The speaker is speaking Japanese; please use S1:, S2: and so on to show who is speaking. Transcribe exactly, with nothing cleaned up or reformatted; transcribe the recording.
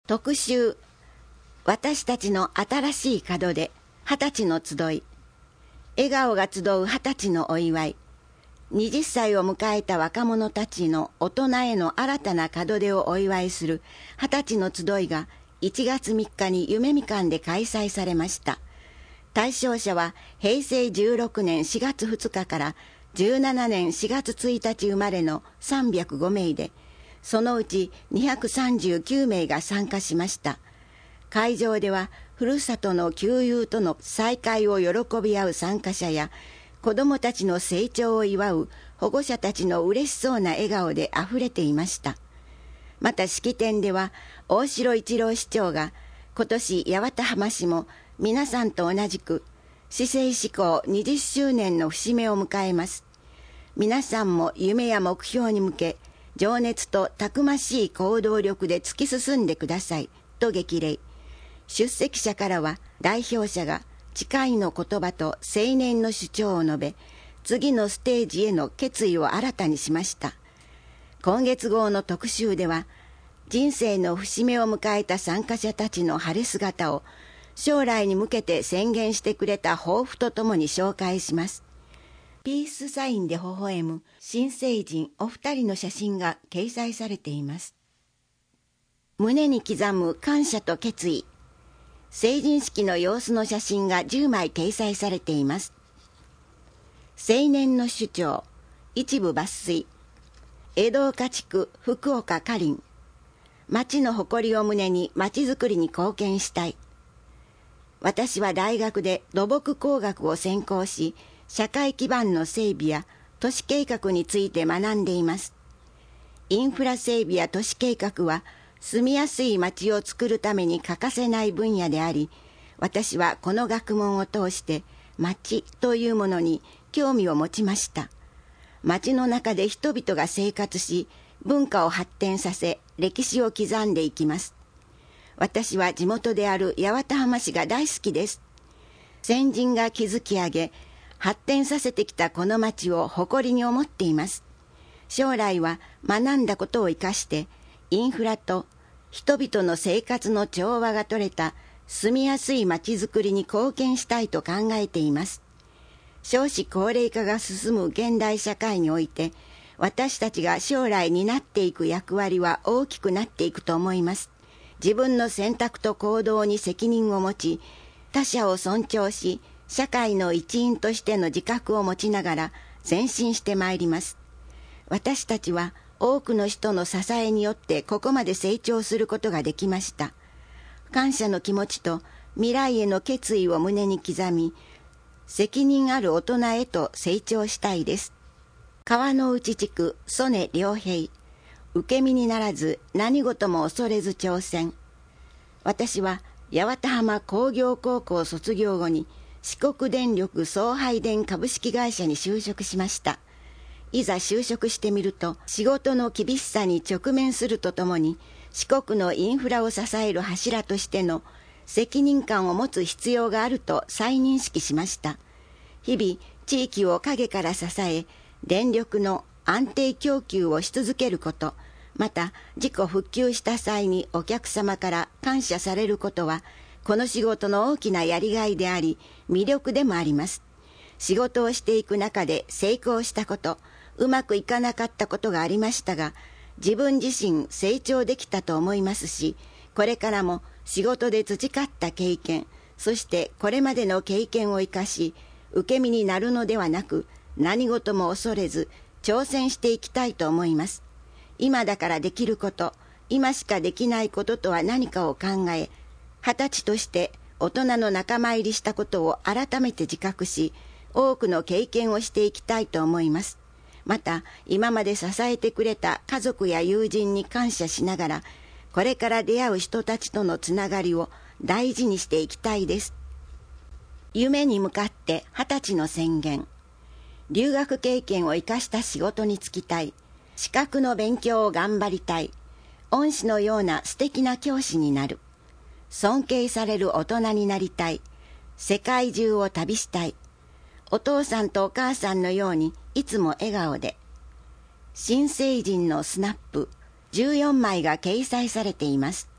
S1: 特集、私たちの新しい門出、二十歳の集い、笑顔が集う二十歳のお祝い、二十歳を迎えた若者たちの大人への新たな門出をお祝いする二十歳の集いがいちがつみっかに夢みかんで開催されました。対象者はへいせいじゅうろくねんしがつふつかからじゅうななねんしがつついたち生まれのさんびゃくごめいで、そのうちにひゃくさんじゅうきゅうめいが参加しました。会場ではふるさとの旧友との再会を喜び合う参加者や、子どもたちの成長を祝う保護者たちの嬉しそうな笑顔であふれていました。また式典では大城一郎市長が、今年八幡浜市も皆さんと同じく市政施行にじゅっしゅうねんの節目を迎えます。皆さんも夢や目標に向け、情熱とたくましい行動力で突き進んでくださいと激励。出席者からは代表者が誓いの言葉と青年の主張を述べ、次のステージへの決意を新たにしました。今月号の特集では、人生の節目を迎えた参加者たちの晴れ姿を将来に向けて宣言してくれた抱負とともに紹介します。ピースサインで微笑む新成人お二人の写真が掲載されています。胸に刻む感謝と決意。成人式の様子の写真がじゅうまい掲載されています。青年の主張、一部抜粋。江戸岡地区福岡かりん。町の誇りを胸に町づくりに貢献したい。私は大学で土木工学を専攻し、社会基盤の整備や都市計画について学んでいます。インフラ整備や都市計画は住みやすい町を作るために欠かせない分野であり、私はこの学問を通して町というものに興味を持ちました。町の中で人々が生活し、文化を発展させ、歴史を刻んでいきます。私は地元である八幡浜市が大好きです。先人が築き上げ、発展させてきたこの町を誇りに思っています。将来は学んだことを生かして、インフラと人々の生活の調和が取れた住みやすい町づくりに貢献したいと考えています。少子高齢化が進む現代社会において、私たちが将来担っていく役割は大きくなっていくと思います。自分の選択と行動に責任を持ち、他者を尊重し、社会の一員としての自覚を持ちながら前進してまいります。私たちは多くの人の支えによってここまで成長することができました。感謝の気持ちと未来への決意を胸に刻み、責任ある大人へと成長したいです。川の内地区曽根良平。受け身にならず何事も恐れず挑戦。私は八幡浜工業高校卒業後に四国電力送配電株式会社に就職しました。いざ就職してみると、仕事の厳しさに直面するとともに、四国のインフラを支える柱としての責任感を持つ必要があると再認識しました。日々、地域を陰から支え、電力の安定供給をし続けること、また自己復旧した際にお客様から感謝されることは、この仕事の大きなやりがいであり、魅力でもあります。仕事をしていく中で成功したこと、うまくいかなかったことがありましたが、自分自身成長できたと思いますし、これからも仕事で培った経験、そしてこれまでの経験を生かし、受け身になるのではなく、何事も恐れず挑戦していきたいと思います。今だからできること、今しかできないこととは何かを考え、二十歳として大人の仲間入りしたことを改めて自覚し、多くの経験をしていきたいと思います。また、今まで支えてくれた家族や友人に感謝しながら、これから出会う人たちとのつながりを大事にしていきたいです。夢に向かって二十歳の宣言。留学経験を生かした仕事に就きたい。資格の勉強を頑張りたい。恩師のような素敵な教師になる。尊敬される大人になりたい。世界中を旅したい。お父さんとお母さんのようにいつも笑顔で。新成人のスナップじゅうよんまいが掲載されています。